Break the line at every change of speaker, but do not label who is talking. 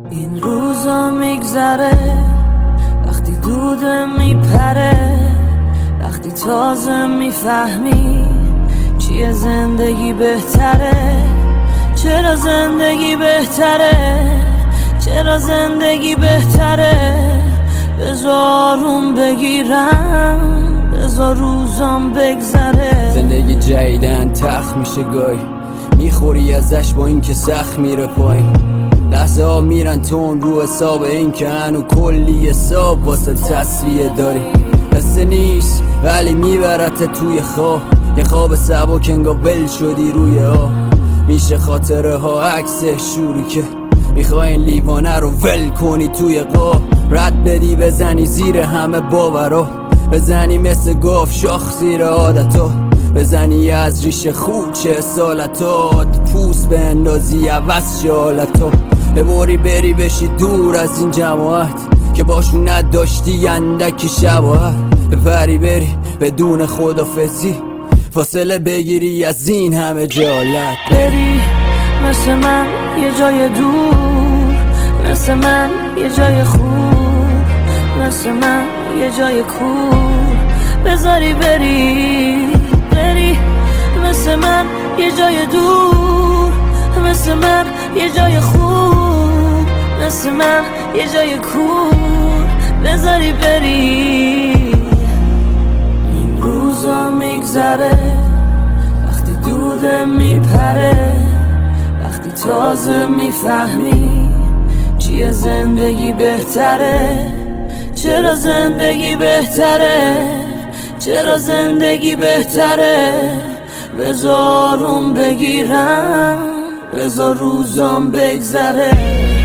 این روزا میگذره وقتی دودم میپره، وقتی تازه میفهمی چیه زندگی بهتره. چرا زندگی بهتره، چرا زندگی بهتره. بذارم بگیرم، بذار روزام بگذره.
زندگی جدیدن تخت میشه گاهی، میخوری ازش با این که سخت میره پایین. لحظه ها میرن تون رو حساب این که هنو کلی حساب واسه تصویه داری. قصه نیست ولی میبرت توی خواب، یه خواب سبک انگار ول شدی روی آب. میشه خاطره ها عکس شوری که میخوای این لیوانه رو ول کنی توی قاب. رد بدی بزنی زیر همه باورا، بزنی مثل گاف شاخ زیر عادتا، بزنی از ریشه خوب چه سالتات، پوست به اندازی عوض شالتا. ببری بری بشی دور از این جماعت که باشون نداشتی اندکی شباهت. بپری بری بدون خدافزی، فاصله بگیری از این همه جالت.
بری مثل من یه جای دور، مثل من یه جای خوب، مثل من یه جای کور. بذاری بری، بری مثل من یه جای دور، مثل من یه جای خوب، مثل من یه جای کور. بذاری بری. این روزا میگذره وقتی دودم میپره، وقتی تازه میفهمی چیه زندگی بهتره. چرا زندگی بهتره، چرا زندگی بهتره. بذارم بگیرم، بذار روزام بگذره.